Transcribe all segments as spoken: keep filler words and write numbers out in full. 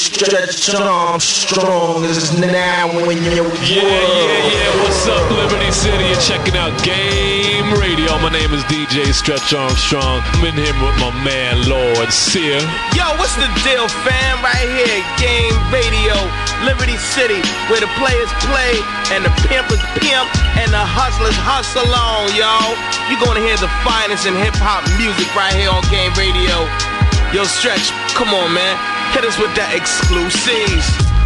Stretch Armstrong is now in your world. Yeah, yeah, yeah. What's up, Liberty City? You're checking out Game Radio. My name is D J Stretch Armstrong. I'm in here with my man, Lord Sear. Yo, what's the deal, fam? Right here, Game Radio, Liberty City, where the players play and the pimpers pimp and the hustlers hustle on, y'all. You're gonna hear the finest in hip-hop music right here on Game Radio. Yo, Stretch, come on, man. Hit us with that exclusives.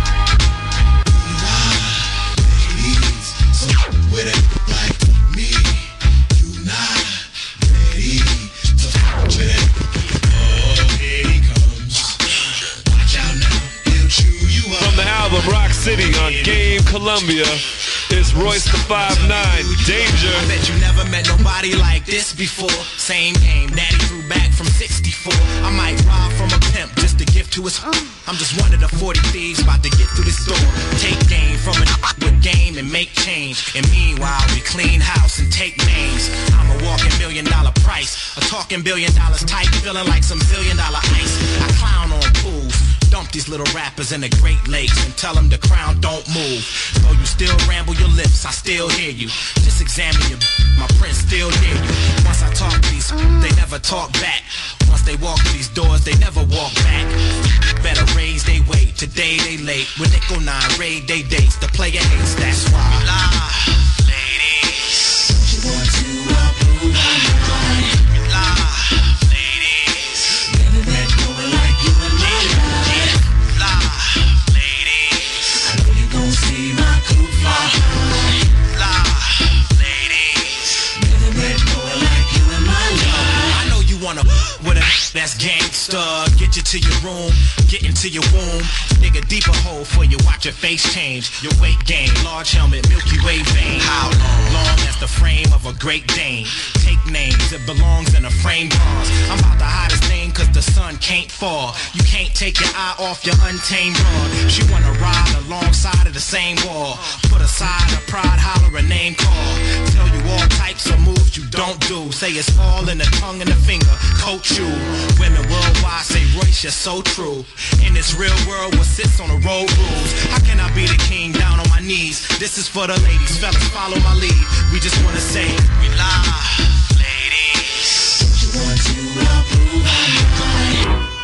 Ladies, so with it like me, you not ready to fuck with it. Oh, here he comes. Watch out now, he'll chew you up. From the album Rock City on Game Columbia, it's Royce the five nine, Danger. I bet you never met nobody like this before. Same game, daddy threw back from sixty-four. I might rob from a pimp just to give to his home. I'm just one of the forty thieves about to get through this door. Take game from a with game and make change. And meanwhile, we clean house and take names. I'm a walking million dollar price, a talking billion dollars type, feeling like some billion dollar ice. I clown on fools. Dump these little rappers in the Great Lakes and tell them the crown don't move. Though you still ramble your lips, I still hear you. Just examine your my prince still near you. Once I talk to these, they never talk back. Once they walk through these doors, they never walk back. Better raise they weight, today they late. When nickel nine raid they dates, the player hates, that's why. Lie, ladies. She wants to approve on your mind. Lie, ladies. Never met no one like you in my life. Lie, ladies. I know you gon' see my coupe fly. Lie, ladies. Never met no one like you in my life. I know you wanna with a that's gangsta. Get you to your room, get into your womb. Dig a deeper hole for you, watch your face change. Your weight gain, large helmet, Milky Way vein. How long? Long as the frame of a Great Dane. Take names, it belongs in a frame bronze. I'm about the hottest thing cause the sun can't fall. You can't take your eye off your untamed broad. She wanna ride alongside of the same wall. Put aside her pride, holler a name call. Tell you all types of moves you don't do. Say it's all in the tongue and the finger, coach you. Women worldwide say Royce, you're so true. In this real world, what sits on the road rules. How can I be the king down on my knees? This is for the ladies, fellas, follow my lead. We just wanna say, we lie, ladies. She wants to approve on your mind.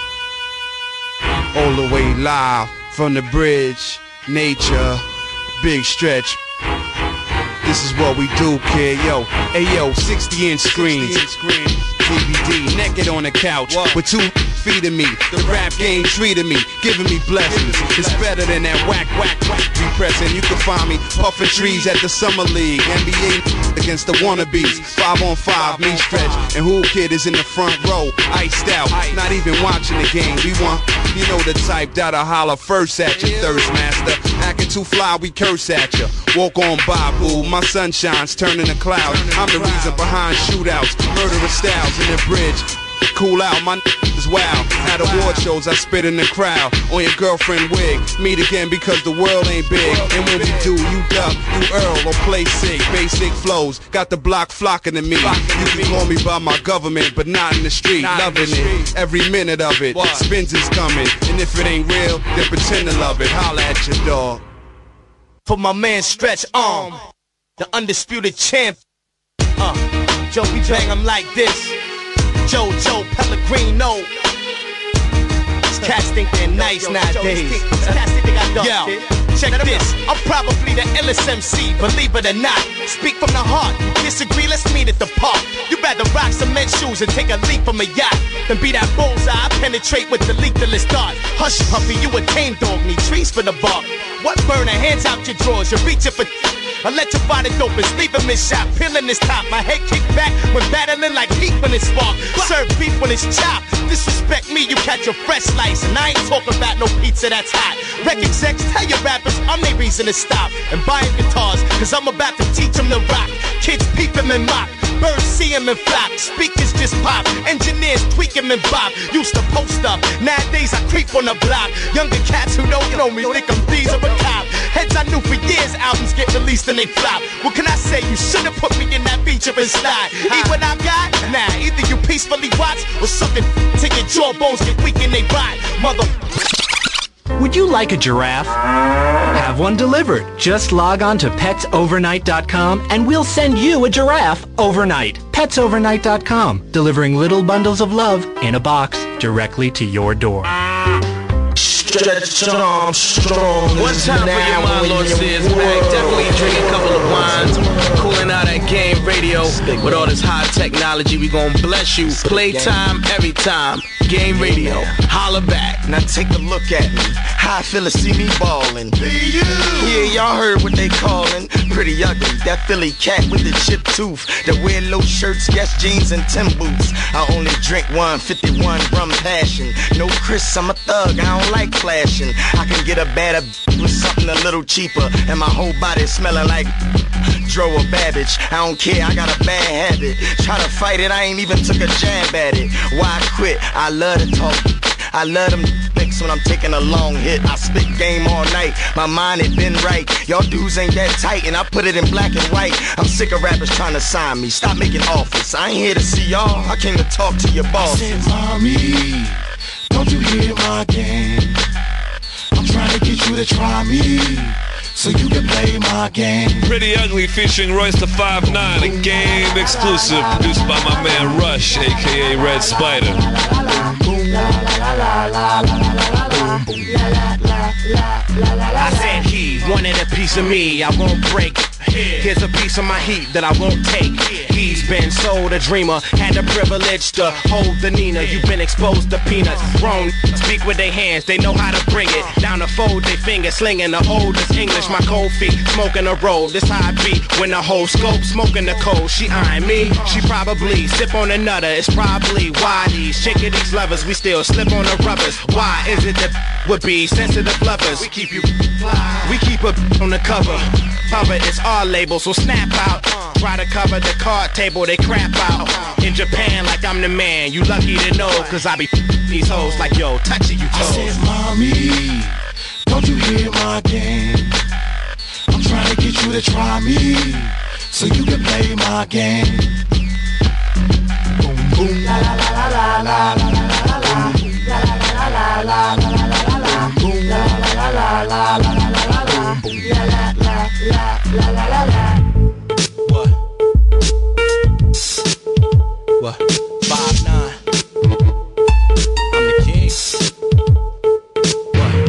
All the way live from the bridge, nature, big stretch. This is what we do, kid. Yo, hey yo, sixty inch screen, D V D, naked on the couch with two feeding me. The rap game treating me, giving me blessings. It's better than that whack, whack, whack depressing. You can find me puffing trees at the summer league, N B A against the wannabes. Five on five, me stretch, and Who Kid is in the front row, iced out, not even watching the game. We want, you know the type that'll holler first at you, thirst master. Acting too fly, we curse at you. Walk on by, boo, my sunshine's turning to clouds. I'm the reason behind shootouts, murderous styles in the bridge. Cool out, my is wild. At award shows, I spit in the crowd. On your girlfriend wig, meet again because the world ain't big. And when we do, you duck, you Earl or play sick. Basic flows, got the block flocking to me. You can call me by my government, but not in the street. Loving it, every minute of it. Spins is coming, and if it ain't real, then pretend to love it. Holla at your dog. For my man Stretch Arm, the undisputed champ. Uh, Joe, we bang him like this. Joe, Joe, Pellegrino. These cats think they're nice nowadays. Yo, check this. I'm probably the illest M C, believe it or not. Speak from the heart. You disagree, let's meet at the park. You rather rock cement shoes and take a leap from a yacht than be that bullseye, I penetrate with the lethalist dart. Hush, puppy, you a tame dog, need trees for the bark. What burner, hands out your drawers, you're reaching for electrify the dopest, leave him in shop, peeling his top. My head kicked back when battling like heat when it's spark. Serve beef when it's chopped. Disrespect me, you catch a fresh slice. And I ain't talking about no pizza that's hot. Rec execs, tell your rappers I'm their reason to stop and buying guitars, cause I'm about to teach them to rock. Kids peep him and mock. Birds see him and flock, speakers just pop. Engineers tweak him and bop. Used to post up, nowadays I creep on the block. Younger cats who don't know me think I'm thieves of a cop. Heads I knew for years, albums get released and they flop. What can I say? You should've put me in that feature and slide. Eat what I got? Nah, either you peacefully watch or something till your jawbones get weak and they rot. Mother. Would you like a giraffe? Have one delivered. Just log on to pets overnight dot com and we'll send you a giraffe overnight. pets overnight dot com, delivering little bundles of love in a box directly to your door. Stretch Armstrong. One time for your mind, Lord Sears back. Definitely drink a couple of wines. Cooling out at Game Radio with all this high technology. We gon' bless you. Playtime every time. Game Radio. Holla back. Now take a look at me. How I feel to see me ballin'. Yeah, y'all heard what they callin'. Pretty ugly. That Philly cat with the chipped tooth. That wear low shirts, Guess jeans, and Tim boots. I only drink one fifty-one rum passion. No Chris, I'm a thug. I don't like flashing. I can get a better with something a little cheaper. And my whole body smelling like Dro or Babbage. I don't care, I got a bad habit. Try to fight it, I ain't even took a jab at it. Why quit? I love to talk. I love them licks when I'm taking a long hit. I spit game all night, my mind had been right. Y'all dudes ain't that tight, and I put it in black and white. I'm sick of rappers trying to sign me. Stop making offers. I ain't here to see y'all, I came to talk to your boss. I said, mommy, don't you hear my game? I'm trying to get you to try me, so you can play my game. Pretty Ugly featuring Royce the five nine, a game exclusive produced by my man Rush, aka Red Spider. I said he wanted a piece of me, I won't break. Here's a piece of my heat that I won't take. He's been sold a dreamer, had the privilege to hold the Nina. You've been exposed to peanuts. Grown speak with their hands, they know how to bring it. Down to fold their fingers, slinging the oldest English. My cold feet, smoking a roll. This how I be when the whole scope smoking the cold. She eyeing me, she probably sip on a nutter. It's probably why these chicken these lovers, we still slip on the rubbers. Why is it that would be sensitive lovers? We keep you fly. We keep a on the cover. Cover it's our label, so snap out. Try to cover the card table, they crap out. In Japan, like I'm the man, you lucky to know, cause I be these hoes like yo, touching you toes. I said, mommy, don't you hear my game? I'm trying to get you to try me, so you can play my game. Boom, boom, la la la la la la la la. La la la la la la la. Boom, la la la la la la la la. La la la la la la la. What? What? Five nine. I'm the king. What?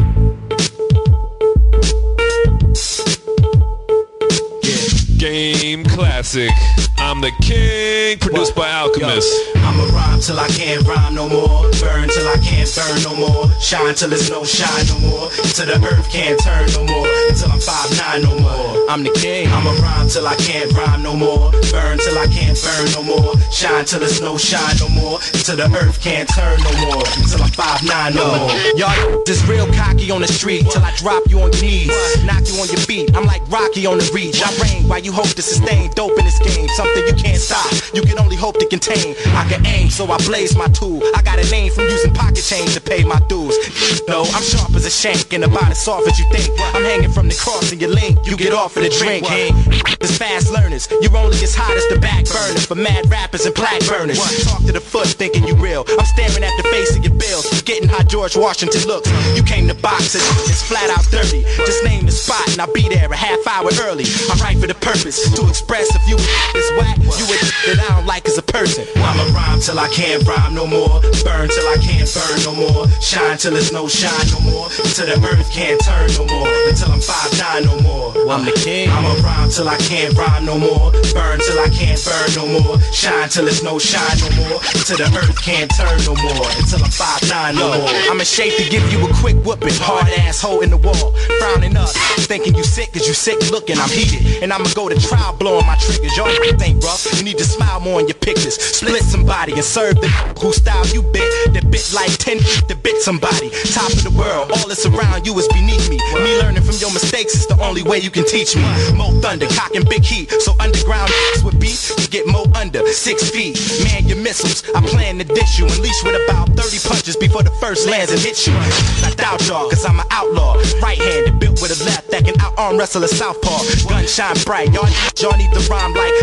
Yeah. Game classic. I'm the King, produced by Alchemist. Yo, I'ma rhyme till I can't rhyme no more. Burn till I can't burn no more. Shine till there's no shine no more. Till the earth can't turn no more. Until I'm five nine no more. I'm the king. I'ma rhyme till I can't rhyme no more. Burn till I can't burn no more. Shine till there's no shine no more. Till the earth can't turn no more. Until I'm five nine no more. Y'all just real cocky on the street till I drop you on your knees. Knock you on your beat. I'm like Rocky on the reach. I reign while you hope to sustain dope in this game. Something you can't stop, you can only hope to contain. I can aim, so I blaze my tool. I got a name from using pocket change to pay my dues. No, I'm sharp as a shank and about as soft as you think. I'm hanging from the cross in your link, you get off of the drink. Hey, this fast learners, you're only as hot as the back burner for mad rappers and plaque burners. Talk to the foot thinking you real. I'm staring at the face of your bills, forgetting how George Washington looks. You came to box and it's flat out dirty. Just name the spot and I'll be there a half hour early. I write for the purpose to express if you is whack, you would that I don't like as a person. I'ma rhyme till I can't rhyme no more. Burn till I can't burn no more. Shine till there's no shine no more. Till the earth can't turn no more. Until I'm five nine no more. I'm the king. I'ma rhyme till I can't rhyme no more. Burn till I can't burn no more. Shine till there's no shine no more. Till the earth can't turn no more. Until I'm five nine no more. I'm in shape to give you a quick whooping. Hard asshole in the wall, frowning up, thinking you sick cause you sick looking. I'm heated and I'ma go to trial blowing my triggers. Y'all ain't rough. You need to smile more in your pictures. Split somebody and serve the who style you bit. That bit like ten to bit somebody. Top of the world, all that's around you is beneath me. Me learning from your mistakes is the only way you can teach me. Mo thunder, cocking big heat. So underground with beat, you get mo under six feet. Man, your missiles, I plan to dish you. Unleash with about thirty punches before the first lands and hit you. I doubt y'all, cause I'm an outlaw. Right-handed, built with a left that can out-arm wrestle a southpaw. Gun shine bright, y'all, y'all need to rhyme like five nine.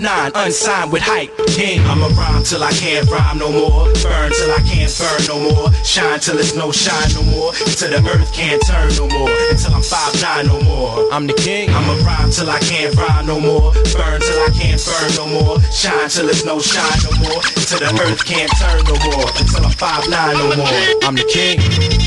nine, unsigned with hype. King, I'ma rhyme till I can't rhyme no more. Burn till I can't burn no more. Shine till it's no shine no more. Till the earth can't turn no more. Until I'm five nine no more. I'm the king. I'ma rhyme till I can't rhyme no more. Burn till I can't burn no more. Shine till it's no shine no more. Till the earth can't turn no more. Until I'm five nine no more. I'm the king.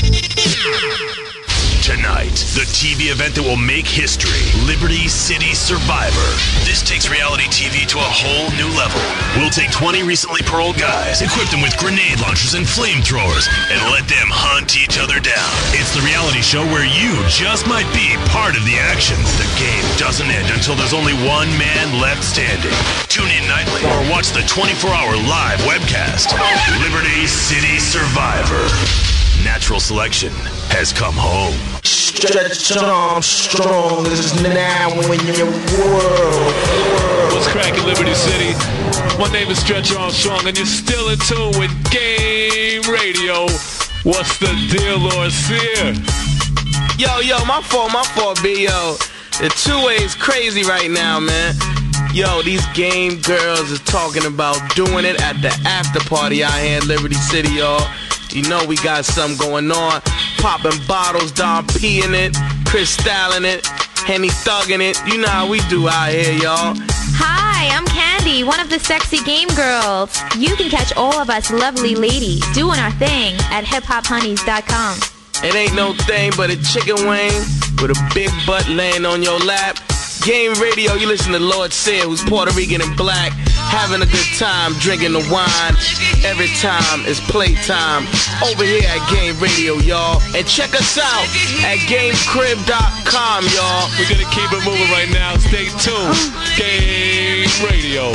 Tonight, the T V event that will make history, Liberty City Survivor. This takes reality T V to a whole new level. We'll take twenty recently paroled guys, equip them with grenade launchers and flamethrowers, and let them hunt each other down. It's the reality show where you just might be part of the action. The game doesn't end until there's only one man left standing. Tune in nightly or watch the twenty-four hour live webcast. Liberty City Survivor. Natural selection has come home. Stretch Armstrong is now in your world. What's cracking, Liberty City? My name is Stretch Armstrong, and you're still in tune with Game Radio. What's the deal, Lord Sear? Yo, yo, my fault, my fault, B, yo. The two-way is crazy right now, man. Yo, these game girls is talking about doing it at the after party out here in Liberty City, y'all. You know we got something going on. Popping bottles, Don P in it, Chris Styling it, Henny thugging it. You know how we do out here, y'all. Hi, I'm Candy, one of the sexy game girls. You can catch all of us lovely ladies doing our thing at hip hop honeys dot com. It ain't no thing but a chicken wing with a big butt laying on your lap. Game Radio, you listen to Lord Sear, who's Puerto Rican and black, having a good time, drinking the wine. Every time it's playtime over here at Game Radio, y'all. And check us out at game crib dot com, y'all. We're gonna keep it moving right now. Stay tuned. Game Radio.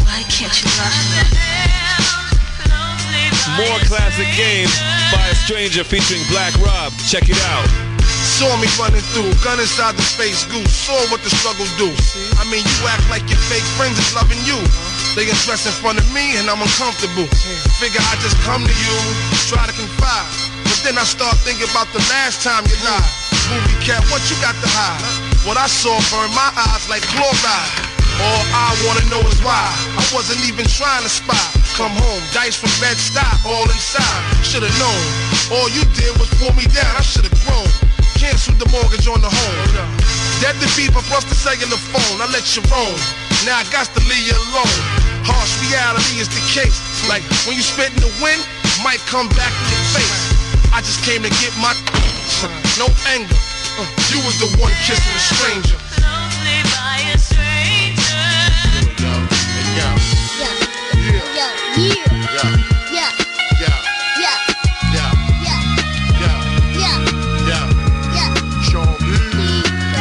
More classic games by a stranger featuring Black Rob. Check it out. Saw me running through, gun inside the space goose. Saw what the struggle do. I mean, you act like your fake friends is loving you. They undress in front of me and I'm uncomfortable. Figure I just come to you, try to confide. But then I start thinking about the last time you lied. Movie cat, what you got to hide? What I saw burned my eyes like chloride. All I wanna know is why I wasn't even trying to spy. Come home, dice from Bed-Stuy, all inside. Should've known, all you did was pull me down. I should've grown. Canceled the mortgage on the home. Dead the beeper plus the cellular phone. I let you roam. Now I got to leave you alone. Harsh reality is the case. Like when you spit in the wind, might come back in your face. I just came to get my no anger. You was the one kissing a stranger. Lonely by a stranger. Yo, yo, yo, yeah, yeah, yeah, yeah, yeah, yeah, yeah, yeah, yeah, yeah, yeah. Show me,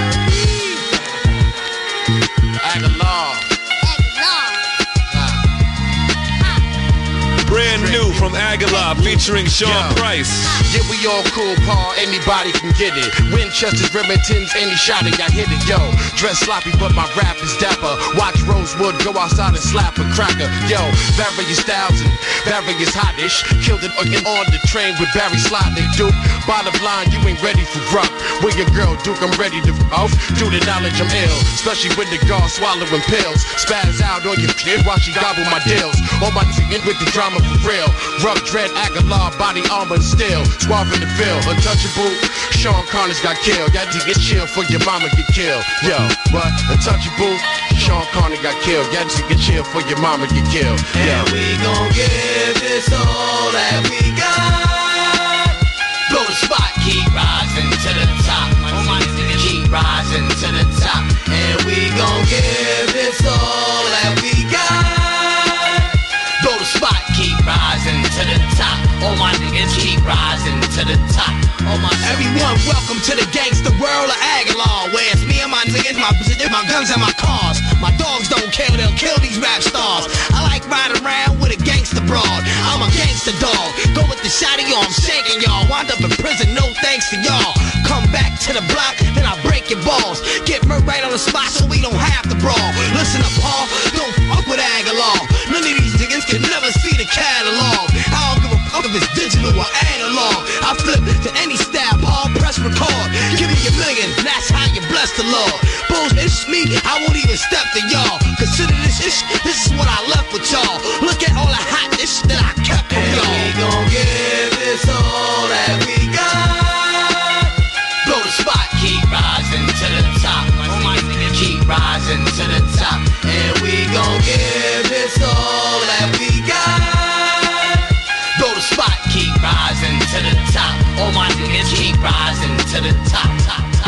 Aguilar, Brand new from Aguilar featuring Sean Yo. Price. Yeah, we all cool, Paul, anybody can get it. Winchesters, Remingtons, any shot it, I hit it, yo. Dress sloppy, but my rap is dapper. Watch Rosewood go outside and slap a cracker. Yo, various styles and various hottish. Killed it again on the train with Barry Slotnick, Duke. Bottom line, you ain't ready for rock. Where your girl, Duke, I'm ready to off. Through the knowledge I'm ill, especially when the guard swallowing pills. Spaz out on your kid while she gobble my deals. On my in with the drama for real. Rough dread, Aguilar, body armor and steel. Suave in the field, untouchable. Sean Connor's got killed. Got to get chill for your mama get killed. Yo, what? Untouchable. Sean Connor got killed. Got to get chill for your mama get killed. Yo. And we gon' give this all that we got. Blow the spot, keep rising to the top. Oh my nigga, keep rising to the top. And we gon' give this all that we got. Blow the spot, keep rising to the top. All my niggas keep rising to the top. All my everyone, welcome to the gangster world of Aguilar, where it's me and my niggas, my my guns and my cars. My dogs don't kill, they'll kill these rap stars. I like riding around with a gangster broad. I'm a gangster dog. Go with the shotty, yo, I'm shaking y'all. Wind up in prison, no thanks to y'all. Come back to the block, then I break your balls. Get murked right on the spot so we don't have to brawl. Listen up, Paul, don't fuck with Aguilar. None of these niggas can never see the catalog. I don't give a fuck if it's digital or analog. I flip to any style, Paul, press record. Give me a million, and that's how you bless the Lord. Bulls, it's me, I won't even step to y'all. Consider this ish, this is what I left with y'all. Look at all the hot ish that I kept from y'all. We gon' give this all that we got. Blow the spot, keep rising to the top. Oh my nigga, keep rising to the top. And we gon' give this all that we got. Blow the spot, keep rising to the top. All my niggas keep rising to the top, top, top.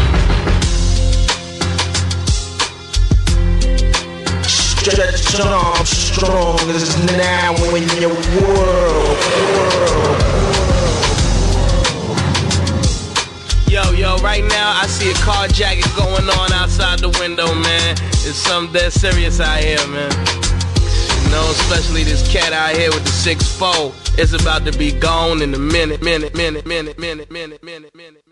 Stretch Armstrong is now in your world, world. Yo, yo, right now I see a carjacking going on outside the window, man. It's something dead serious out here, man. You know, especially this cat out here with the six four. It's about to be gone in a minute, minute, minute, minute, minute, minute, minute, minute.